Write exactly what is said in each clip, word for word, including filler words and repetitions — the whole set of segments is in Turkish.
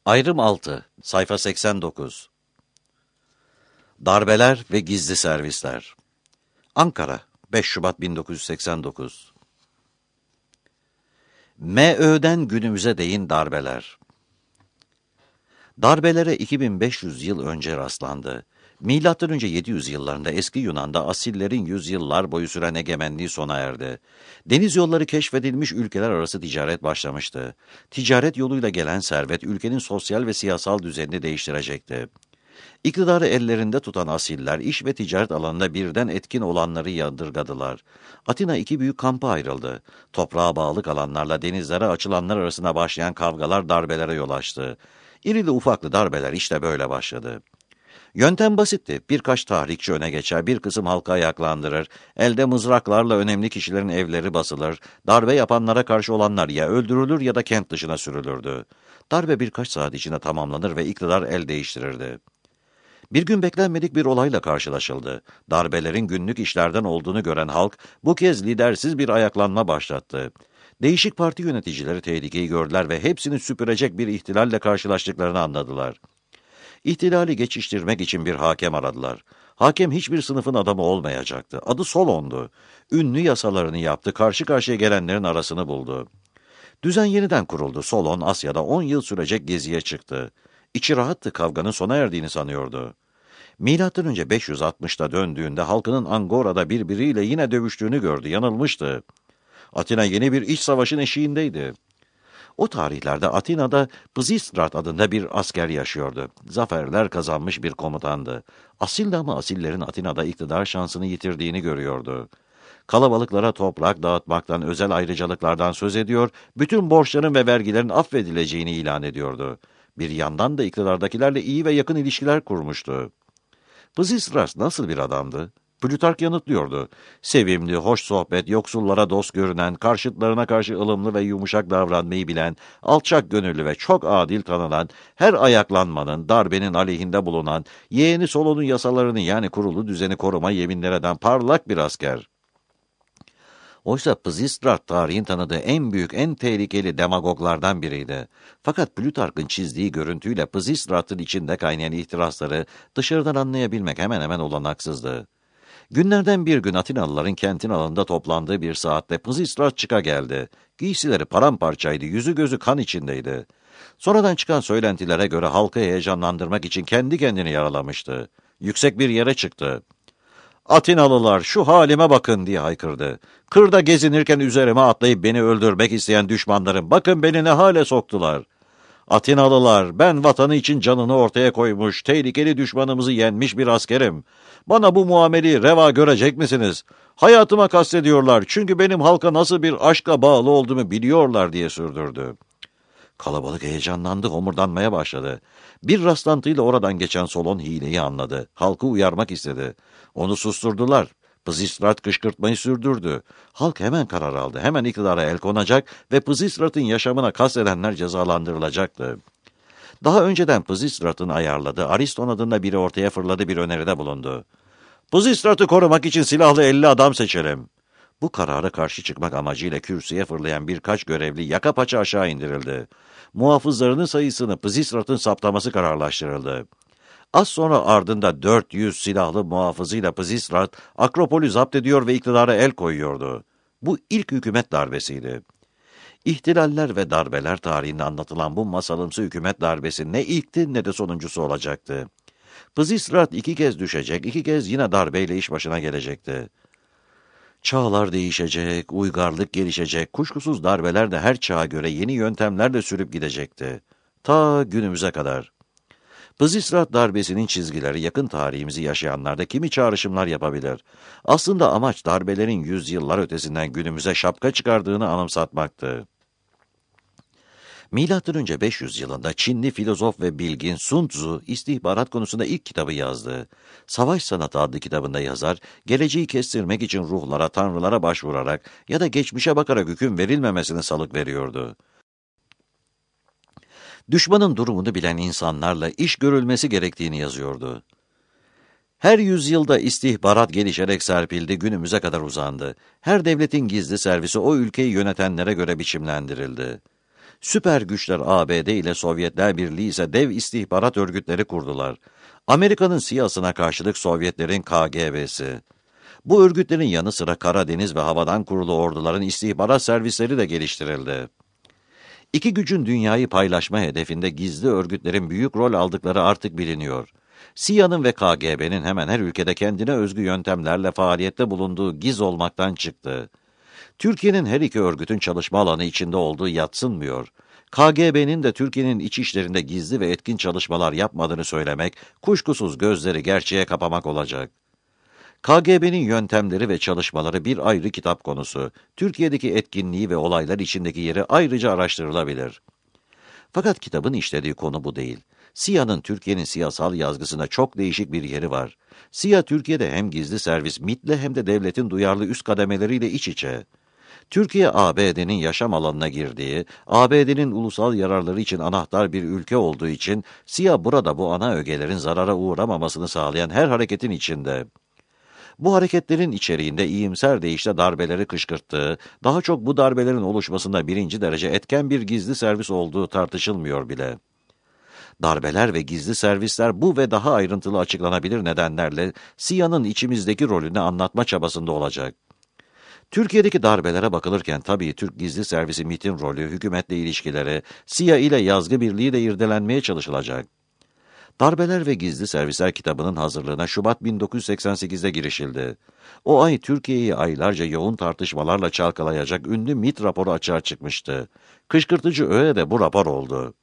Ayrım altı, sayfa seksen dokuz. Darbeler ve gizli servisler. Ankara, beş Şubat bin dokuz yüz seksen dokuz. M Ö'den günümüze değin darbeler. Darbelere iki bin beş yüz yıl önce rastlandı. Milattan önce yedi yüz yıllarında eski Yunan'da asillerin yüzyıllar boyu süren egemenliği sona erdi. Deniz yolları keşfedilmiş, ülkeler arası ticaret başlamıştı. Ticaret yoluyla gelen servet ülkenin sosyal ve siyasal düzenini değiştirecekti. İktidarı ellerinde tutan asiller iş ve ticaret alanında birden etkin olanları yadırgadılar. Atina iki büyük kampa ayrıldı. Toprağa bağlı kalanlarla denizlere açılanlar arasında başlayan kavgalar darbelere yol açtı. İrili ufaklı darbeler işte böyle başladı. Yöntem basitti. Birkaç tahrikçi öne geçer, bir kısım halkı ayaklandırır, elde mızraklarla önemli kişilerin evleri basılır, darbe yapanlara karşı olanlar ya öldürülür ya da kent dışına sürülürdü. Darbe birkaç saat içinde tamamlanır ve iktidar el değiştirirdi. Bir gün beklenmedik bir olayla karşılaşıldı. Darbelerin günlük işlerden olduğunu gören halk bu kez lidersiz bir ayaklanma başlattı. Değişik parti yöneticileri tehlikeyi gördüler ve hepsini süpürecek bir ihtilalle karşılaştıklarını anladılar. İhtilali geçiştirmek için bir hakem aradılar. Hakem hiçbir sınıfın adamı olmayacaktı. Adı Solon'du. Ünlü yasalarını yaptı, karşı karşıya gelenlerin arasını buldu. Düzen yeniden kuruldu. Solon Asya'da on yıl sürecek geziye çıktı. İçi rahattı, kavganın sona erdiğini sanıyordu. Milattan önce beş yüz altmışta döndüğünde halkının Angora'da birbiriyle yine dövüştüğünü gördü, yanılmıştı. Atina yeni bir iç savaşın eşiğindeydi. O tarihlerde Atina'da Pizistrat adında bir asker yaşıyordu. Zaferler kazanmış bir komutandı. Asil ama asillerin Atina'da iktidar şansını yitirdiğini görüyordu. Kalabalıklara toprak dağıtmaktan, özel ayrıcalıklardan söz ediyor, bütün borçların ve vergilerin affedileceğini ilan ediyordu. Bir yandan da iktidardakilerle iyi ve yakın ilişkiler kurmuştu. Pizistrat nasıl bir adamdı? Plütark yanıtlıyordu. Sevimli, hoş sohbet, yoksullara dost görünen, karşıtlarına karşı ılımlı ve yumuşak davranmayı bilen, alçak gönüllü ve çok adil tanınan, her ayaklanmanın, darbenin aleyhinde bulunan, yeğeni Solon'un yasalarını yani kurulu düzeni koruma yeminler eden parlak bir asker. Oysa Pizistrat tarihin tanıdığı en büyük, en tehlikeli demagoglardan biriydi. Fakat Plütark'ın çizdiği görüntüyle Pizistrat'ın içinde kaynayan ihtirasları dışarıdan anlayabilmek hemen hemen olanaksızdı. Günlerden bir gün Atinalıların kentin alanında toplandığı bir saatte Pizistrat çıka geldi. Giysileri paramparçaydı, yüzü gözü kan içindeydi. Sonradan çıkan söylentilere göre halkı heyecanlandırmak için kendi kendini yaralamıştı. Yüksek bir yere çıktı. "Atinalılar, şu halime bakın!" diye haykırdı. "Kırda gezinirken üzerime atlayıp beni öldürmek isteyen düşmanlarım, bakın beni ne hale soktular. Atinalılar, ben vatanı için canını ortaya koymuş, tehlikeli düşmanımızı yenmiş bir askerim. Bana bu muameleyi reva görecek misiniz? Hayatıma kastediyorlar, çünkü benim halka nasıl bir aşka bağlı olduğumu biliyorlar," diye sürdürdü. Kalabalık heyecanlandı, homurdanmaya başladı. Bir rastlantıyla oradan geçen Solon hileyi anladı. Halkı uyarmak istedi. Onu susturdular. Pizistrat kışkırtmayı sürdürdü. Halk hemen karar aldı. Hemen iktidara el konacak ve Pizistrat'ın yaşamına kastedenler cezalandırılacaktı. Daha önceden Pizistrat'ın ayarladığı Ariston adında biri ortaya fırladı, bir öneride bulundu. "Pizistrat'ı korumak için silahlı elli adam seçelim." Bu karara karşı çıkmak amacıyla kürsüye fırlayan birkaç görevli yaka paça aşağı indirildi. Muhafızlarının sayısını Pizistrat'ın saptaması kararlaştırıldı. Az sonra ardında dört yüz silahlı muhafızıyla Pizistrat, Akropol'ü zapt ediyor ve iktidara el koyuyordu. Bu ilk hükümet darbesiydi. İhtilaller ve darbeler tarihinde anlatılan bu masalımsı hükümet darbesi ne ilkti ne de sonuncusu olacaktı. Pizistrat iki kez düşecek, iki kez yine darbeyle iş başına gelecekti. Çağlar değişecek, uygarlık gelişecek, kuşkusuz darbeler de her çağa göre yeni yöntemlerle sürüp gidecekti. Ta günümüze kadar. Pizistrat darbesinin çizgileri yakın tarihimizi yaşayanlarda kimi çağrışımlar yapabilir. Aslında amaç darbelerin yüzyıllar ötesinden günümüze şapka çıkardığını anımsatmaktı. Milattan önce beş yüz yılında Çinli filozof ve bilgin Sun Tzu istihbarat konusunda ilk kitabı yazdı. Savaş Sanatı adlı kitabında yazar, geleceği kestirmek için ruhlara, tanrılara başvurarak ya da geçmişe bakarak hüküm verilmemesini salık veriyordu. Düşmanın durumunu bilen insanlarla iş görülmesi gerektiğini yazıyordu. Her yüzyılda istihbarat gelişerek serpildi, günümüze kadar uzandı. Her devletin gizli servisi o ülkeyi yönetenlere göre biçimlendirildi. Süper güçler A B D ile Sovyetler Birliği ise dev istihbarat örgütleri kurdular. Amerika'nın S İ A'sına karşılık Sovyetlerin K G B'si. Bu örgütlerin yanı sıra kara, deniz ve havadan kurulu orduların istihbarat servisleri de geliştirildi. İki gücün dünyayı paylaşma hedefinde gizli örgütlerin büyük rol aldıkları artık biliniyor. S İ A'nın ve K G B'nin hemen her ülkede kendine özgü yöntemlerle faaliyette bulunduğu giz olmaktan çıktı. Türkiye'nin her iki örgütün çalışma alanı içinde olduğu yadsınmıyor. K G B'nin de Türkiye'nin iç işlerinde gizli ve etkin çalışmalar yapmadığını söylemek, kuşkusuz gözleri gerçeğe kapamak olacak. K G B'nin yöntemleri ve çalışmaları bir ayrı kitap konusu. Türkiye'deki etkinliği ve olaylar içindeki yeri ayrıca araştırılabilir. Fakat kitabın işlediği konu bu değil. S İ A'nın Türkiye'nin siyasal yazgısında çok değişik bir yeri var. S İ A Türkiye'de hem gizli servis MİT'le hem de devletin duyarlı üst kademeleriyle iç içe. Türkiye, A B D'nin yaşam alanına girdiği, A B D'nin ulusal yararları için anahtar bir ülke olduğu için S İ A burada bu ana ögelerin zarara uğramamasını sağlayan her hareketin içinde. Bu hareketlerin içeriğinde iyimser deyişle darbeleri kışkırttığı, daha çok bu darbelerin oluşmasında birinci derece etken bir gizli servis olduğu tartışılmıyor bile. Darbeler ve gizli servisler bu ve daha ayrıntılı açıklanabilir nedenlerle S İ A'nın içimizdeki rolünü anlatma çabasında olacak. Türkiye'deki darbelere bakılırken tabii Türk Gizli Servisi MİT'in rolü, hükümetle ilişkileri, S İ A ile yazgı birliği de irdelenmeye çalışılacak. Darbeler ve Gizli Servisler kitabının hazırlığına Şubat bin dokuz yüz seksen sekizde girişildi. O ay Türkiye'yi aylarca yoğun tartışmalarla çalkalayacak ünlü MİT raporu açığa çıkmıştı. Kışkırtıcı öğe de bu rapor oldu.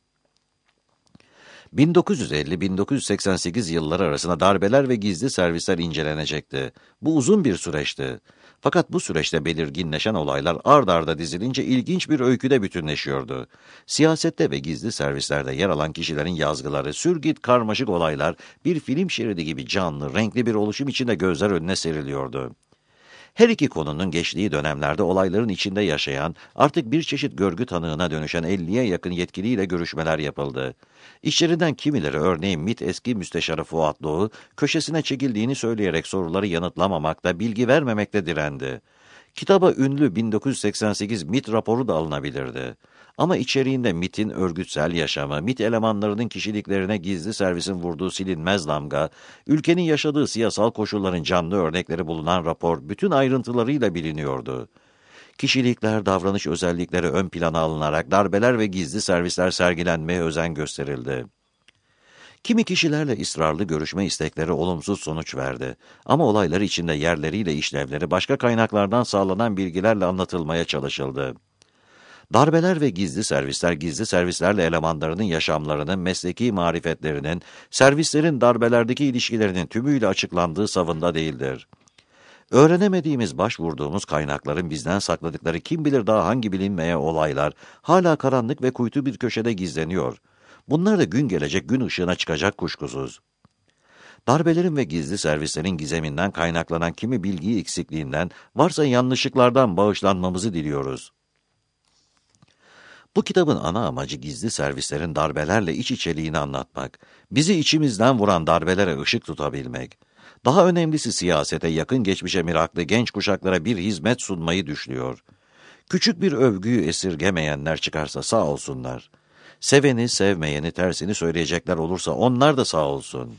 bin dokuz yüz elli - bin dokuz yüz seksen sekiz yılları arasında darbeler ve gizli servisler incelenecekti. Bu uzun bir süreçti. Fakat bu süreçte belirginleşen olaylar ard arda dizilince ilginç bir öyküde bütünleşiyordu. Siyasette ve gizli servislerde yer alan kişilerin yazgıları, sürgit karmaşık olaylar bir film şeridi gibi canlı, renkli bir oluşum içinde gözler önüne seriliyordu. Her iki konunun geçtiği dönemlerde olayların içinde yaşayan, artık bir çeşit görgü tanığına dönüşen elliye yakın yetkiliyle görüşmeler yapıldı. İçlerinden kimileri, örneğin MİT eski müsteşarı Fuat Doğu, köşesine çekildiğini söyleyerek soruları yanıtlamamakta, bilgi vermemekte direndi. Kitaba ünlü bin dokuz yüz seksen sekiz MİT raporu da alınabilirdi. Ama içeriğinde MİT'in örgütsel yaşamı, MİT elemanlarının kişiliklerine gizli servisin vurduğu silinmez damga, ülkenin yaşadığı siyasal koşulların canlı örnekleri bulunan rapor bütün ayrıntılarıyla biliniyordu. Kişilikler, davranış özellikleri ön plana alınarak darbeler ve gizli servisler sergilenmeye özen gösterildi. Kimi kişilerle ısrarlı görüşme istekleri olumsuz sonuç verdi. Ama olaylar içinde yerleriyle işlevleri başka kaynaklardan sağlanan bilgilerle anlatılmaya çalışıldı. Darbeler ve gizli servisler, gizli servislerle elemanlarının yaşamlarının, mesleki marifetlerinin, servislerin darbelerdeki ilişkilerinin tümüyle açıklandığı savında değildir. Öğrenemediğimiz, başvurduğumuz kaynakların bizden sakladıkları kim bilir daha hangi bilinmeyen olaylar hala karanlık ve kuytu bir köşede gizleniyor. Bunlar da gün gelecek gün ışığına çıkacak kuşkusuz. Darbelerin ve gizli servislerin gizeminden kaynaklanan kimi bilgi eksikliğinden, varsa yanlışlıklardan bağışlanmamızı diliyoruz. Bu kitabın ana amacı gizli servislerin darbelerle iç içeliğini anlatmak, bizi içimizden vuran darbelere ışık tutabilmek. Daha önemlisi siyasete yakın geçmişe meraklı genç kuşaklara bir hizmet sunmayı düşlüyor. Küçük bir övgüyü esirgemeyenler çıkarsa sağ olsunlar. Seveni, sevmeyeni, tersini söyleyecekler olursa onlar da sağ olsun.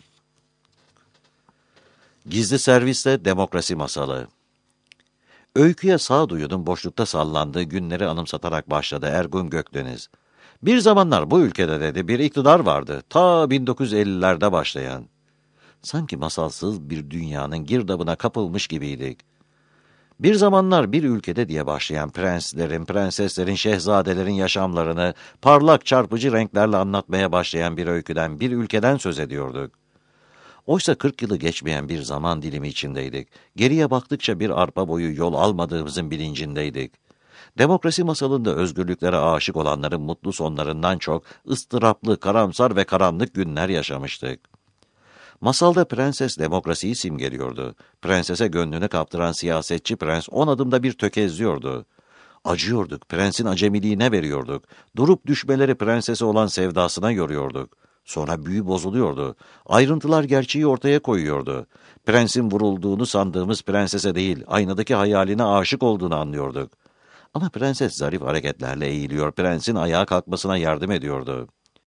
Gizli Servisle Demokrasi Masalı. Öyküye sağduyunun boşlukta sallandığı günleri anımsatarak başladı Ergun Gökdeniz. Bir zamanlar bu ülkede dedi bir iktidar vardı, ta bin dokuz yüz ellilerde başlayan. Sanki masalsız bir dünyanın girdabına kapılmış gibiydik. Bir zamanlar bir ülkede diye başlayan prenslerin, prenseslerin, şehzadelerin yaşamlarını parlak çarpıcı renklerle anlatmaya başlayan bir öyküden, bir ülkeden söz ediyorduk. Oysa kırk yılı geçmeyen bir zaman dilimi içindeydik. Geriye baktıkça bir arpa boyu yol almadığımızın bilincindeydik. Demokrasi masalında özgürlüklere aşık olanların mutlu sonlarından çok ıstıraplı, karamsar ve karanlık günler yaşamıştık. Masalda prenses demokrasiyi simgeliyordu. Prensese gönlünü kaptıran siyasetçi prens on adımda bir tökezliyordu. Acıyorduk, prensin acemiliğine veriyorduk. Durup düşmeleri prensese olan sevdasına yoruyorduk. Sonra büyü bozuluyordu. Ayrıntılar gerçeği ortaya koyuyordu. Prensin vurulduğunu sandığımız prensese değil, aynadaki hayaline aşık olduğunu anlıyorduk. Ama prenses zarif hareketlerle eğiliyor, prensin ayağa kalkmasına yardım ediyordu.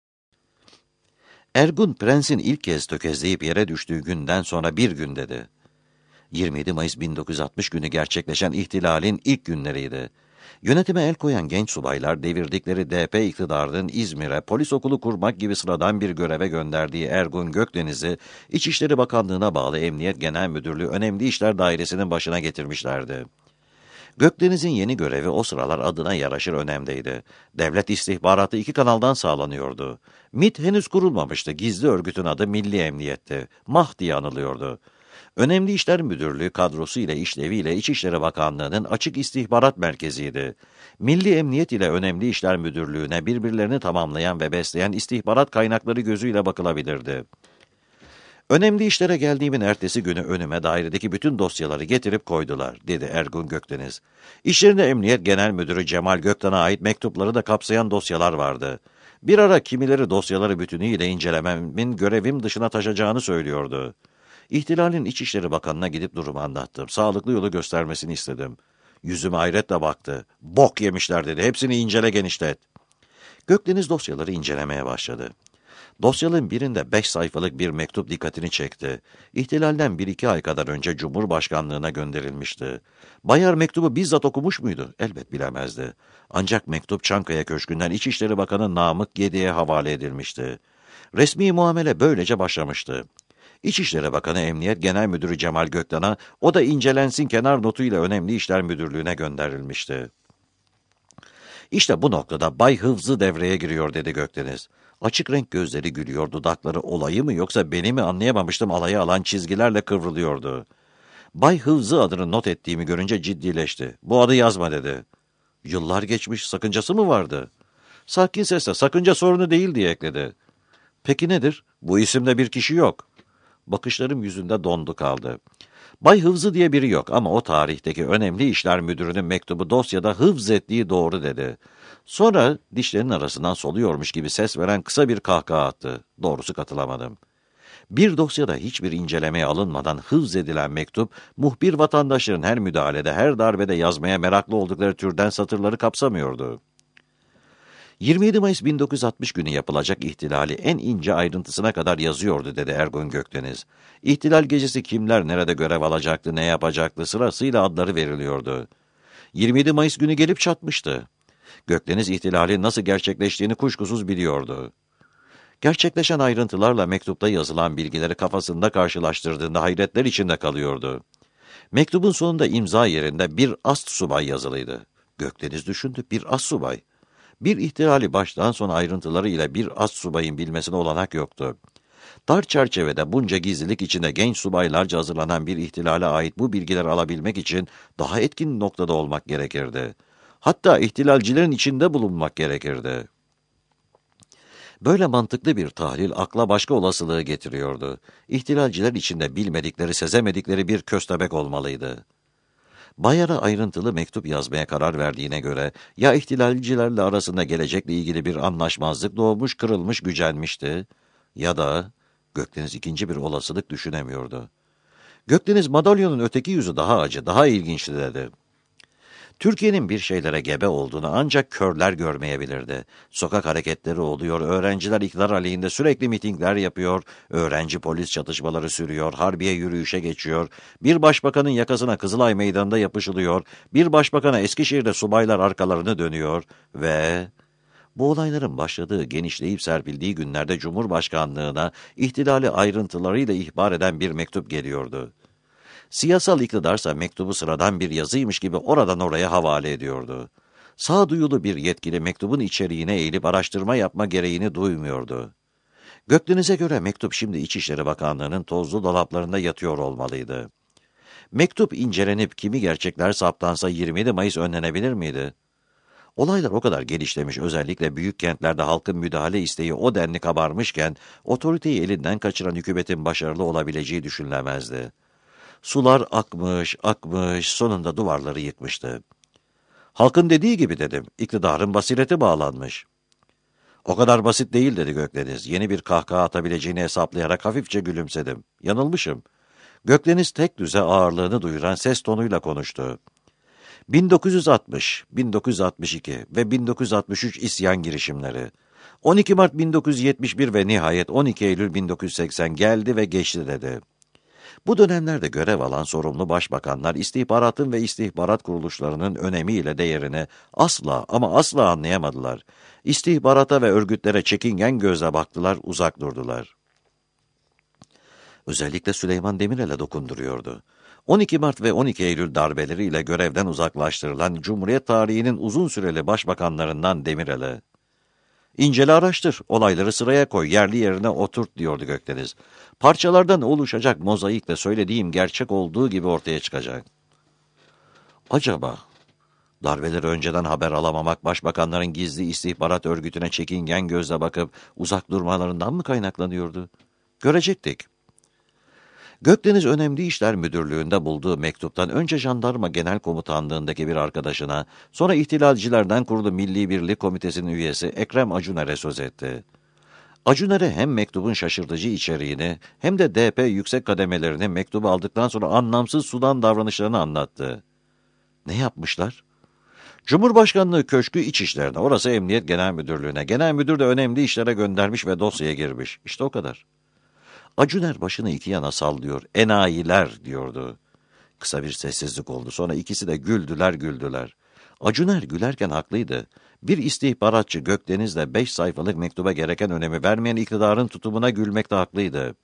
Ergun, prensin ilk kez tökezleyip yere düştüğü günden sonra bir gün dedi. yirmi yedi Mayıs bin dokuz yüz altmış günü gerçekleşen ihtilalin ilk günleriydi. Yönetime el koyan genç subaylar devirdikleri D P iktidarının İzmir'e polis okulu kurmak gibi sıradan bir göreve gönderdiği Ergun Gökdeniz'i İçişleri Bakanlığı'na bağlı Emniyet Genel Müdürlüğü Önemli İşler Dairesi'nin başına getirmişlerdi. Gökdeniz'in yeni görevi o sıralar adına yaraşır önemdeydi. Devlet istihbaratı iki kanaldan sağlanıyordu. MİT henüz kurulmamıştı. Gizli örgütün adı Milli Emniyet'ti. MAH diye anılıyordu. Önemli İşler Müdürlüğü kadrosu ile işleviyle İçişleri Bakanlığı'nın açık istihbarat merkeziydi. Milli Emniyet ile Önemli İşler Müdürlüğü'ne birbirlerini tamamlayan ve besleyen istihbarat kaynakları gözüyle bakılabilirdi. Önemli işlere geldiğimin ertesi günü önüme dairedeki bütün dosyaları getirip koydular, dedi Ergun Gökdeniz. İşlerinde Emniyet Genel Müdürü Cemal Gökten'e ait mektupları da kapsayan dosyalar vardı. Bir ara kimileri dosyaları bütünüyle incelememin görevim dışına taşacağını söylüyordu. İhtilalin İçişleri Bakanı'na gidip durumu anlattım. Sağlıklı yolu göstermesini istedim. Yüzüme hayretle baktı. Bok yemişler dedi. Hepsini incele genişlet. Gökdeniz dosyaları incelemeye başladı. Dosyanın birinde beş sayfalık bir mektup dikkatini çekti. İhtilalden bir iki ay kadar önce Cumhurbaşkanlığına gönderilmişti. Bayar mektubu bizzat okumuş muydu? Elbet bilemezdi. Ancak mektup Çankaya Köşkü'nden İçişleri Bakanı Namık Gedi'ye havale edilmişti. Resmi muamele böylece başlamıştı. İçişleri Bakanı Emniyet Genel Müdürü Cemal Gökten'e o da incelensin kenar notuyla Önemli İşler Müdürlüğü'ne gönderilmişti. İşte bu noktada Bay Hıfzı devreye giriyor, dedi Gökdeniz. Açık renk gözleri gülüyor, dudakları olayı mı yoksa beni mi anlayamamıştım alaya alan çizgilerle kıvrılıyordu. Bay Hıfzı adını not ettiğimi görünce ciddileşti. Bu adı yazma, dedi. Yıllar geçmiş, sakıncası mı vardı? Sakin sesle sakınca sorunu değil diye ekledi. Peki nedir? Bu isimde bir kişi yok. Bakışlarım yüzünde dondu kaldı. Bay Hıfzı diye biri yok ama o tarihteki Önemli İşler Müdürü'nün mektubu dosyada hıfz ettiği doğru, dedi. Sonra dişlerinin arasından soluyormuş gibi ses veren kısa bir kahkaha attı. Doğrusu katılamadım. Bir dosyada hiçbir incelemeye alınmadan hıfz edilen mektup, muhbir vatandaşların her müdahalede, her darbede yazmaya meraklı oldukları türden satırları kapsamıyordu. yirmi yedi Mayıs bin dokuz yüz altmış günü yapılacak ihtilali en ince ayrıntısına kadar yazıyordu, dedi Ergun Gökdeniz. İhtilal gecesi kimler nerede görev alacaktı, ne yapacaktı sırasıyla adları veriliyordu. yirmi yedi Mayıs günü gelip çatmıştı. Gökdeniz ihtilalin nasıl gerçekleştiğini kuşkusuz biliyordu. Gerçekleşen ayrıntılarla mektupta yazılan bilgileri kafasında karşılaştırdığında hayretler içinde kalıyordu. Mektubun sonunda imza yerinde bir astsubay yazılıydı. Gökdeniz düşündü, bir astsubay. Bir ihtilali baştan sona ayrıntılarıyla bir astsubayın bilmesine olanak yoktu. Dar çerçevede bunca gizlilik içinde genç subaylarca hazırlanan bir ihtilale ait bu bilgileri alabilmek için daha etkin noktada olmak gerekirdi. Hatta ihtilalcilerin içinde bulunmak gerekirdi. Böyle mantıklı bir tahlil akla başka olasılığı getiriyordu. İhtilalciler içinde bilmedikleri, sezemedikleri bir köstebek olmalıydı. Bayar'a ayrıntılı mektup yazmaya karar verdiğine göre ya ihtilalcilerle arasında gelecekle ilgili bir anlaşmazlık doğmuş, kırılmış, gücenmişti ya da Gökdeniz ikinci bir olasılık düşünemiyordu. Gökdeniz madalyonun öteki yüzü daha acı, daha ilginçti, dedi. Türkiye'nin bir şeylere gebe olduğunu ancak körler görmeyebilirdi. Sokak hareketleri oluyor, öğrenciler iktidar aleyhinde sürekli mitingler yapıyor, öğrenci polis çatışmaları sürüyor, harbiye yürüyüşe geçiyor, bir başbakanın yakasına Kızılay Meydanı'nda yapışılıyor, bir başbakana Eskişehir'de subaylar arkalarını dönüyor ve... Bu olayların başladığı, genişleyip serpildiği günlerde Cumhurbaşkanlığına ihtilali ayrıntılarıyla ihbar eden bir mektup geliyordu. Siyasal iktidarsa mektubu sıradan bir yazıymış gibi oradan oraya havale ediyordu. Sağduyulu bir yetkili mektubun içeriğine eğilip araştırma yapma gereğini duymuyordu. Gökdeniz'e göre mektup şimdi İçişleri Bakanlığı'nın tozlu dolaplarında yatıyor olmalıydı. Mektup incelenip kimi gerçekler saptansa yirmi yedi Mayıs önlenebilir miydi? Olaylar o kadar gelişlemiş, özellikle büyük kentlerde halkın müdahale isteği o denli kabarmışken, otoriteyi elinden kaçıran hükümetin başarılı olabileceği düşünülemezdi. Sular akmış, akmış, sonunda duvarları yıkmıştı. Halkın dediği gibi, dedim, iktidarın basireti bağlanmış. O kadar basit değil, dedi Gökdeniz. Yeni bir kahkaha atabileceğini hesaplayarak hafifçe gülümsedim. Yanılmışım. Gökdeniz tek düze ağırlığını duyuran ses tonuyla konuştu. bin dokuz yüz altmış, bin dokuz yüz altmış iki ve bin dokuz yüz altmış üç isyan girişimleri, on iki Mart bin dokuz yüz yetmiş bir ve nihayet on iki Eylül bin dokuz yüz seksen geldi ve geçti dedi. Bu dönemlerde görev alan sorumlu başbakanlar istihbaratın ve istihbarat kuruluşlarının önemiyle değerini asla ama asla anlayamadılar. İstihbarata ve örgütlere çekingen gözle baktılar, uzak durdular. Özellikle Süleyman Demirel'e dokunduruyordu. on iki Mart ve on iki Eylül darbeleriyle görevden uzaklaştırılan Cumhuriyet tarihinin uzun süreli başbakanlarından Demirel'e. İncele araştır, olayları sıraya koy, yerli yerine oturt diyordu Gökdeniz. Parçalardan oluşacak mozaikle söylediğim gerçek olduğu gibi ortaya çıkacak. Acaba darbeleri önceden haber alamamak başbakanların gizli istihbarat örgütüne çekingen gözle bakıp uzak durmalarından mı kaynaklanıyordu? Görecektik. Gökdeniz Önemli İşler Müdürlüğü'nde bulduğu mektuptan önce Jandarma Genel Komutanlığı'ndaki bir arkadaşına, sonra ihtilalcilerden kurulu Milli Birlik Komitesi'nin üyesi Ekrem Acuner'e söz etti. Acuner'e hem mektubun şaşırtıcı içeriğini hem de D P yüksek kademelerini mektubu aldıktan sonra anlamsız sudan davranışlarını anlattı. Ne yapmışlar? Cumhurbaşkanlığı Köşkü İçişlerine, orası Emniyet Genel Müdürlüğü'ne, genel müdür de önemli işlere göndermiş ve dosyaya girmiş. İşte o kadar. Acuner başını iki yana sallıyor, enayiler diyordu. Kısa bir sessizlik oldu, sonra ikisi de güldüler güldüler. Acuner gülerken haklıydı. Bir istihbaratçı Gökdeniz'le beş sayfalık mektuba gereken önemi vermeyen iktidarın tutumuna gülmekte haklıydı.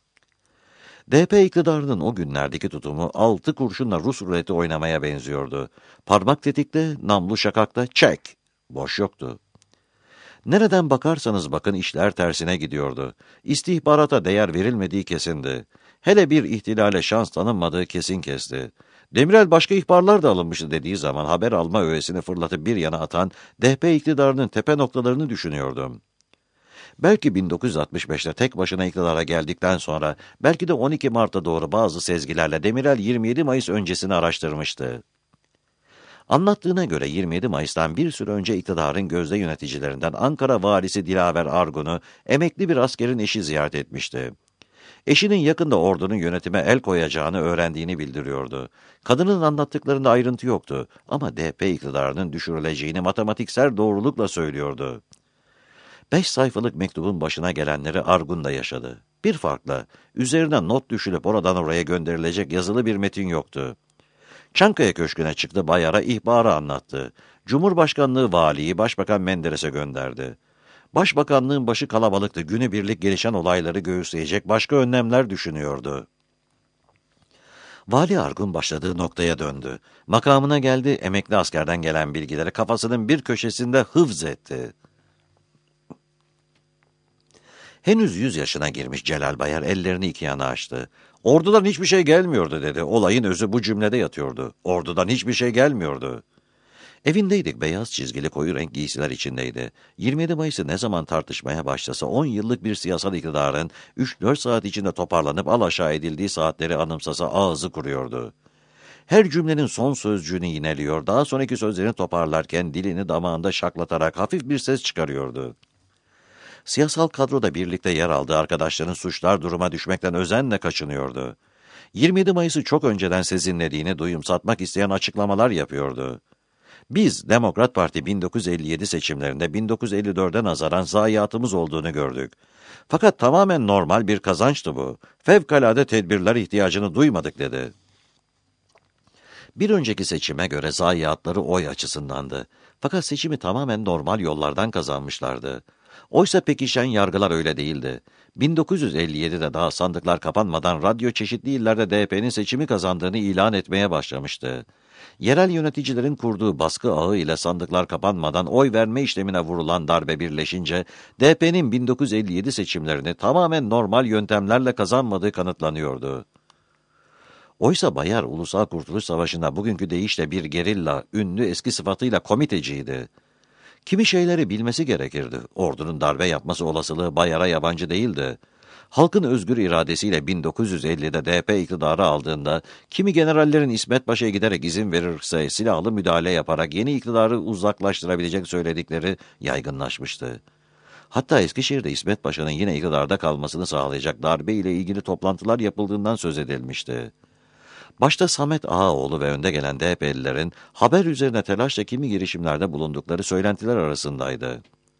D P iktidarının o günlerdeki tutumu altı kurşunla Rus ruleti oynamaya benziyordu. Parmak tetikte, namlu şakakta, çek. Boş yoktu. Nereden bakarsanız bakın işler tersine gidiyordu. İstihbarata değer verilmediği kesindi. Hele bir ihtilale şans tanınmadığı kesin kesti. Demirel başka ihbarlar da alınmıştı dediği zaman haber alma öğesini fırlatıp bir yana atan D P iktidarının tepe noktalarını düşünüyordum. Belki bin dokuz yüz altmış beşte tek başına iktidara geldikten sonra, belki de on iki Mart'a doğru bazı sezgilerle Demirel yirmi yedi Mayıs öncesini araştırmıştı. Anlattığına göre yirmi yedi Mayıs'tan bir süre önce iktidarın gözde yöneticilerinden Ankara valisi Dilaver Argun'u emekli bir askerin eşi ziyaret etmişti. Eşinin yakında ordunun yönetime el koyacağını öğrendiğini bildiriyordu. Kadının anlattıklarında ayrıntı yoktu ama D P iktidarının düşürüleceğini matematiksel doğrulukla söylüyordu. Beş sayfalık mektubun başına gelenleri Argun da yaşadı. Bir farkla, üzerine not düşülüp oradan oraya gönderilecek yazılı bir metin yoktu. Çankaya Köşkü'ne çıktı, Bayar'a ihbarı anlattı. Cumhurbaşkanlığı valiyi Başbakan Menderes'e gönderdi. Başbakanlığın başı kalabalıktı, günübirlik gelişen olayları göğüsleyecek başka önlemler düşünüyordu. Vali Argun başladığı noktaya döndü. Makamına geldi, emekli askerden gelen bilgileri kafasının bir köşesinde hıfz etti. Henüz yüz yaşına girmiş Celal Bayar ellerini iki yana açtı. Ordudan hiçbir şey gelmiyordu dedi. Olayın özü bu cümlede yatıyordu. Ordudan hiçbir şey gelmiyordu. Evindeydik, beyaz çizgili koyu renk giysiler içindeydi. yirmi yedi Mayıs'ı ne zaman tartışmaya başlasa on yıllık bir siyasal iktidarın üç dört saat içinde toparlanıp alaşağı edildiği saatleri anımsasa ağzı kuruyordu. Her cümlenin son sözcüğünü yineliyor, daha sonraki sözlerini toparlarken dilini damağında şaklatarak hafif bir ses çıkarıyordu. Siyasal kadroda birlikte yer aldığı arkadaşların suçlar duruma düşmekten özenle kaçınıyordu. yirmi yedi Mayıs'ı çok önceden sezinlediğini duyumsatmak isteyen açıklamalar yapıyordu. Biz Demokrat Parti bin dokuz yüz elli yedi seçimlerinde bin dokuz yüz elli dörde nazaran zayiatımız olduğunu gördük. Fakat tamamen normal bir kazançtı bu. Fevkalade tedbirler ihtiyacını duymadık dedi. Bir önceki seçime göre zayiatları oy açısındandı. Fakat seçimi tamamen normal yollardan kazanmışlardı. Oysa pekişen yargılar öyle değildi. bin dokuz yüz elli yedide daha sandıklar kapanmadan radyo çeşitli illerde D P'nin seçimi kazandığını ilan etmeye başlamıştı. Yerel yöneticilerin kurduğu baskı ağı ile sandıklar kapanmadan oy verme işlemine vurulan darbe birleşince D P'nin bin dokuz yüz elli yedi seçimlerini tamamen normal yöntemlerle kazanmadığı kanıtlanıyordu. Oysa Bayar Ulusal Kurtuluş Savaşı'nda bugünkü deyişle bir gerilla, ünlü eski sıfatıyla komiteciydi. Kimi şeyleri bilmesi gerekirdi. Ordunun darbe yapması olasılığı Bayar'a yabancı değildi. Halkın özgür iradesiyle bin dokuz yüz ellide D P iktidarı aldığında, kimi generallerin İsmet Paşa'ya giderek izin verirse silahlı müdahale yaparak yeni iktidarı uzaklaştırabilecek söyledikleri yaygınlaşmıştı. Hatta Eskişehir'de İsmet Paşa'nın yine iktidarda kalmasını sağlayacak darbe ile ilgili toplantılar yapıldığından söz edilmişti. Başta Samet Ağaoğlu ve önde gelen D H P'lilerin haber üzerine telaşla kimi girişimlerde bulundukları söylentiler arasındaydı.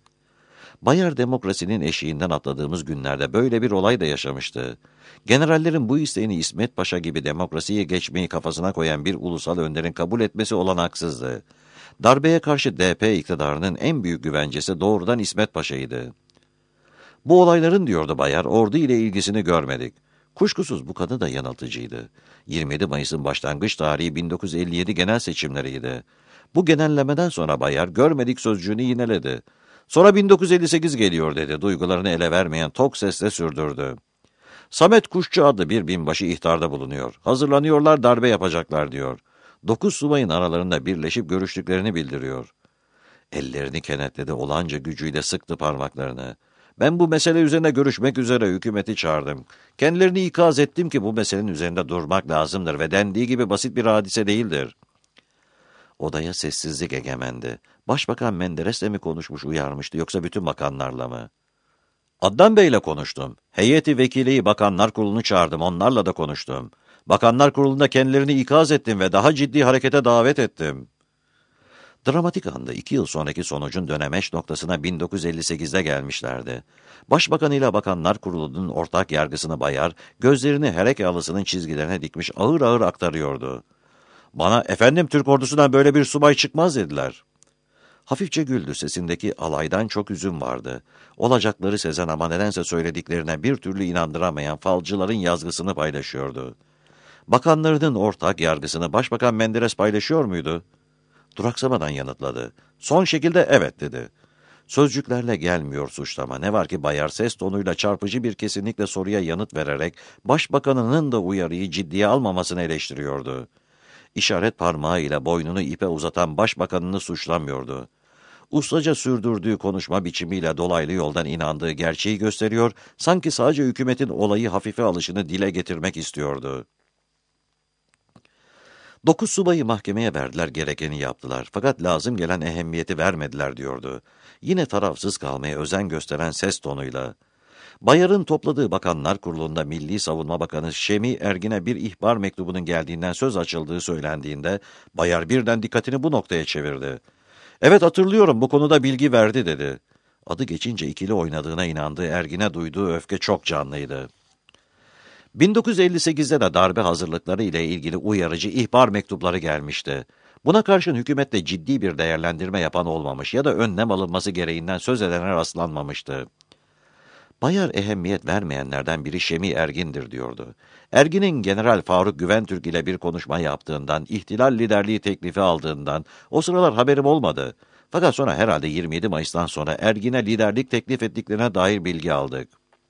Bayar demokrasinin eşiğinden atladığımız günlerde böyle bir olay da yaşamıştı. Generallerin bu isteğini İsmet Paşa gibi demokrasiye geçmeyi kafasına koyan bir ulusal önderin kabul etmesi olanaksızdı. Darbeye karşı D P iktidarının en büyük güvencesi doğrudan İsmet Paşa'ydı. Bu olayların, diyordu Bayar, ordu ile ilgisini görmedik. Kuşkusuz bu kanı da yanıltıcıydı. yirmi yedi Mayıs'ın başlangıç tarihi bin dokuz yüz elli yedi genel seçimleriydi. Bu genellemeden sonra Bayar görmedik sözcüğünü yineledi. Sonra bin dokuz yüz elli sekiz geliyor dedi, duygularını ele vermeyen tok sesle sürdürdü. Samet Kuşçu adlı bir binbaşı ihtarda bulunuyor. Hazırlanıyorlar, darbe yapacaklar diyor. Dokuz subayın aralarında birleşip görüştüklerini bildiriyor. Ellerini kenetledi, olanca gücüyle sıktı parmaklarını. Ben bu mesele üzerine görüşmek üzere hükümeti çağırdım. Kendilerini ikaz ettim ki bu meselenin üzerinde durmak lazımdır ve dendiği gibi basit bir hadise değildir. Odaya sessizlik egemendi. Başbakan Menderes'le mi konuşmuş, uyarmıştı, yoksa bütün bakanlarla mı? Adnan Bey'le konuştum. Heyeti vekiliyi Bakanlar Kurulu'nu çağırdım, onlarla da konuştum. Bakanlar Kurulu'nda kendilerini ikaz ettim ve daha ciddi harekete davet ettim. Dramatik anda iki yıl sonraki sonucun dönemeç noktasına bin dokuz yüz elli sekizde gelmişlerdi. Başbakan ile Bakanlar Kurulu'nun ortak yargısını Bayar, gözlerini Hereke Alısı'nın çizgilerine dikmiş ağır ağır aktarıyordu. Bana, efendim Türk ordusundan böyle bir subay çıkmaz dediler. Hafifçe güldü, sesindeki alaydan çok üzüm vardı. Olacakları sezen ama nedense söylediklerine bir türlü inandıramayan falcıların yazgısını paylaşıyordu. Bakanlarının ortak yargısını Başbakan Menderes paylaşıyor muydu? Duraksamadan yanıtladı. Son şekilde evet dedi. Sözcüklerle gelmiyor suçlama. Ne var ki Bayar ses tonuyla çarpıcı bir kesinlikle soruya yanıt vererek başbakanının da uyarıyı ciddiye almamasını eleştiriyordu. İşaret parmağıyla boynunu ipe uzatan başbakanını suçlamıyordu. Ustaca sürdürdüğü konuşma biçimiyle dolaylı yoldan inandığı gerçeği gösteriyor, sanki sadece hükümetin olayı hafife alışını dile getirmek istiyordu. Dokuz subayı mahkemeye verdiler, gerekeni yaptılar. Fakat lazım gelen ehemmiyeti vermediler diyordu. Yine tarafsız kalmaya özen gösteren ses tonuyla. Bayar'ın topladığı Bakanlar Kurulu'nda Milli Savunma Bakanı Şemi Ergin'e bir ihbar mektubunun geldiğinden söz açıldığı söylendiğinde, Bayar birden dikkatini bu noktaya çevirdi. Evet hatırlıyorum, bu konuda bilgi verdi dedi. Adı geçince ikili oynadığına inandığı Ergin'e duyduğu öfke çok canlıydı. bin dokuz yüz elli sekizde de darbe hazırlıkları ile ilgili uyarıcı ihbar mektupları gelmişti. Buna karşın hükümette ciddi bir değerlendirme yapan olmamış ya da önlem alınması gereğinden söz edene rastlanmamıştı. Bayar ehemmiyet vermeyenlerden biri Şemi Ergin'dir diyordu. Ergin'in General Faruk Güventürk ile bir konuşma yaptığından, ihtilal liderliği teklifi aldığından o sıralar haberim olmadı. Fakat sonra herhalde yirmi yedi Mayıs'tan sonra Ergin'e liderlik teklif ettiklerine dair bilgi aldık.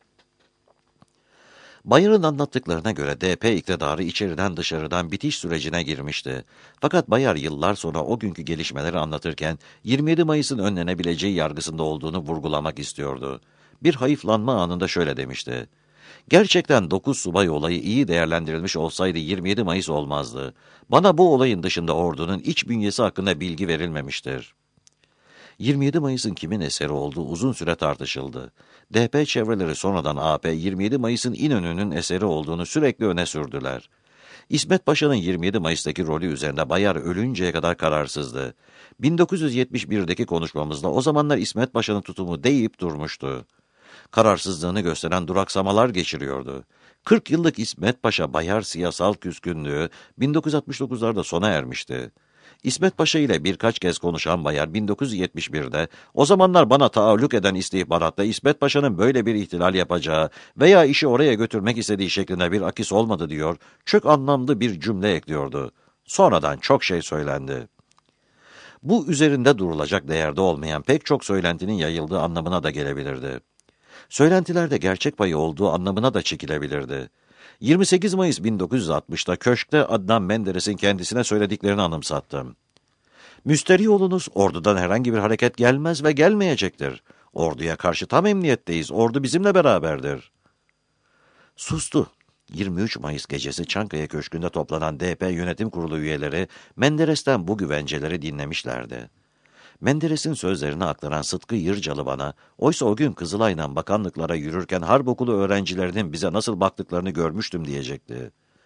Bayar'ın anlattıklarına göre D P iktidarı içeriden dışarıdan bitiş sürecine girmişti. Fakat Bayar yıllar sonra o günkü gelişmeleri anlatırken yirmi yedi Mayıs'ın önlenebileceği yargısında olduğunu vurgulamak istiyordu. Bir hayıflanma anında şöyle demişti. Gerçekten dokuz subay olayı iyi değerlendirilmiş olsaydı yirmi yedi Mayıs olmazdı. Bana bu olayın dışında ordunun iç bünyesi hakkında bilgi verilmemiştir. yirmi yedi Mayıs'ın kimin eseri olduğu uzun süre tartışıldı. D P çevreleri sonradan A P yirmi yedi Mayıs'ın İnönü'nün eseri olduğunu sürekli öne sürdüler. İsmet Paşa'nın yirmi yedi Mayıs'taki rolü üzerinde Bayar ölünceye kadar kararsızdı. bin dokuz yüz yetmiş birdeki konuşmamızda o zamanlar İsmet Paşa'nın tutumu deyip durmuştu. Kararsızlığını gösteren duraksamalar geçiriyordu. kırk yıllık İsmet Paşa Bayar siyasal küskünlüğü bin dokuz yüz altmış dokuzlarda sona ermişti. İsmet Paşa ile birkaç kez konuşan Bayar bin dokuz yüz yetmiş birde o zamanlar bana taalluk eden istihbaratta İsmet Paşa'nın böyle bir ihtilal yapacağı veya işi oraya götürmek istediği şeklinde bir akis olmadı diyor, çok anlamlı bir cümle ekliyordu. Sonradan çok şey söylendi. Bu üzerinde durulacak değerde olmayan pek çok söylentinin yayıldığı anlamına da gelebilirdi. Söylentilerde gerçek payı olduğu anlamına da çekilebilirdi. yirmi sekiz Mayıs bin dokuz yüz altmışta köşkte Adnan Menderes'in kendisine söylediklerini anımsattım. Müsterih olunuz, ordudan herhangi bir hareket gelmez ve gelmeyecektir. Orduya karşı tam emniyetteyiz, ordu bizimle beraberdir. Sustu. yirmi üç Mayıs gecesi Çankaya Köşkü'nde toplanan D P Yönetim Kurulu üyeleri Menderes'ten bu güvenceleri dinlemişlerdi. Menderes'in sözlerini aktaran Sıtkı Yırcalı bana, oysa o gün Kızılay'dan bakanlıklara yürürken harp okulu öğrencilerinin bize nasıl baktıklarını görmüştüm diyecekti.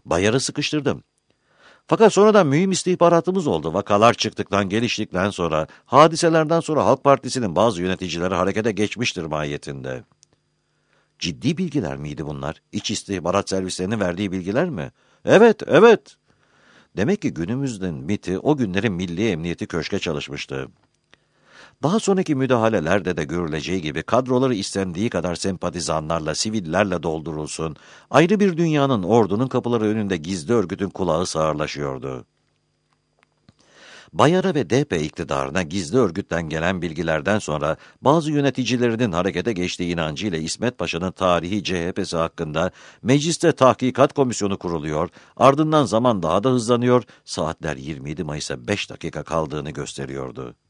Bayar'ı sıkıştırdım. Fakat sonradan mühim istihbaratımız oldu. Vakalar çıktıktan, geliştikten sonra, hadiselerden sonra Halk Partisi'nin bazı yöneticileri harekete geçmiştir mahiyetinde. Ciddi bilgiler miydi bunlar? İç istihbarat servislerinin verdiği bilgiler mi? Evet, evet. Demek ki günümüzün MİT'i o günlerin Milli Emniyeti Köşk'e çalışmıştı. Daha sonraki müdahalelerde de görüleceği gibi kadroları istendiği kadar sempatizanlarla, sivillerle doldurulsun, ayrı bir dünyanın, ordunun kapıları önünde gizli örgütün kulağı sağırlaşıyordu. Bayar'a ve D P iktidarına gizli örgütten gelen bilgilerden sonra bazı yöneticilerinin harekete geçtiği inancıyla İsmet Paşa'nın tarihi C H P'si hakkında mecliste tahkikat komisyonu kuruluyor, ardından zaman daha da hızlanıyor, saatler yirmi yedi Mayıs'a beş dakika kaldığını gösteriyordu.